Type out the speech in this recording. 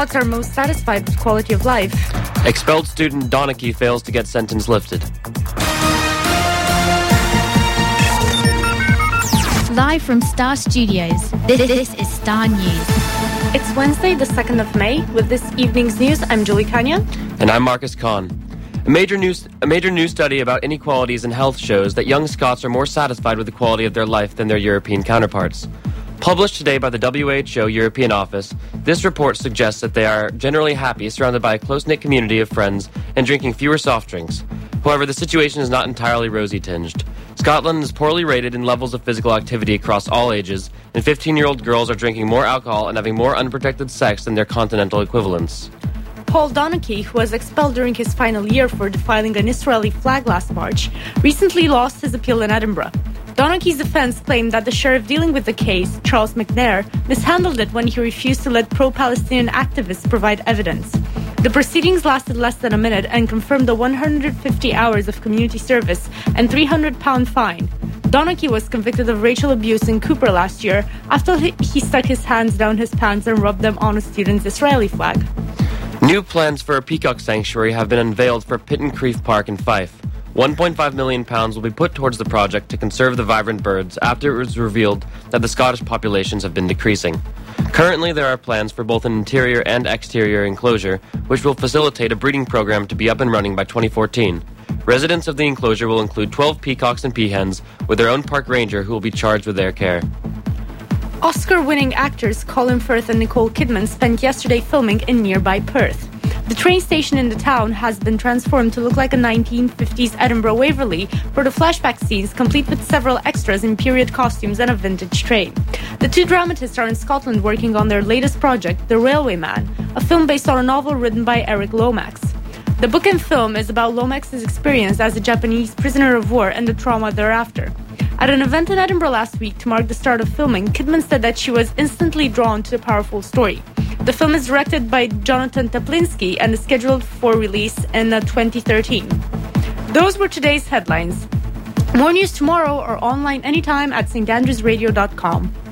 Scots are most satisfied with quality of life. Expelled student Donachie fails to get sentence lifted. Live from Star Studios, this is Star News. It's Wednesday, the 2nd of May. With this evening's news, I'm Julie Kanya. And I'm Marcus Kahn. A major new study about inequalities in health shows that young Scots are more satisfied with the quality of their life than their European counterparts. Published today by the WHO European Office, this report suggests that they are generally happy, surrounded by a close-knit community of friends and drinking fewer soft drinks. However, the situation is not entirely rosy-tinged. Scotland is poorly rated in levels of physical activity across all ages, and 15-year-old girls are drinking more alcohol and having more unprotected sex than their continental equivalents. Paul Donachie, who was expelled during his final year for defiling an Israeli flag last March, recently lost his appeal in Edinburgh. Donachie's defense claimed that the sheriff dealing with the case, Charles McNair, mishandled it when he refused to let pro-Palestinian activists provide evidence. The proceedings lasted less than a minute and confirmed the 150 hours of community service and £300 fine. Donachie was convicted of racial abuse in Cooper last year after he stuck his hands down his pants and rubbed them on a student's Israeli flag. New plans for a peacock sanctuary have been unveiled for Pitton Crieff Park in Fife. £1.5 million will be put towards the project to conserve the vibrant birds after it was revealed that the Scottish populations have been decreasing. Currently, there are plans for both an interior and exterior enclosure, which will facilitate a breeding program to be up and running by 2014. Residents of the enclosure will include 12 peacocks and peahens, with their own park ranger who will be charged with their care. Oscar-winning actors Colin Firth and Nicole Kidman spent yesterday filming in nearby Perth. The train station in the town has been transformed to look like a 1950s Edinburgh Waverley for the flashback scenes, complete with several extras in period costumes and a vintage train. The two dramatists are in Scotland working on their latest project, The Railway Man, a film based on a novel written by Eric Lomax. The book and film is about Lomax's experience as a Japanese prisoner of war and the trauma thereafter. At an event in Edinburgh last week to mark the start of filming, Kidman said that she was instantly drawn to the powerful story. The film is directed by Jonathan Teplinsky and is scheduled for release in 2013. Those were today's headlines. More news tomorrow or online anytime at standrewsradio.com.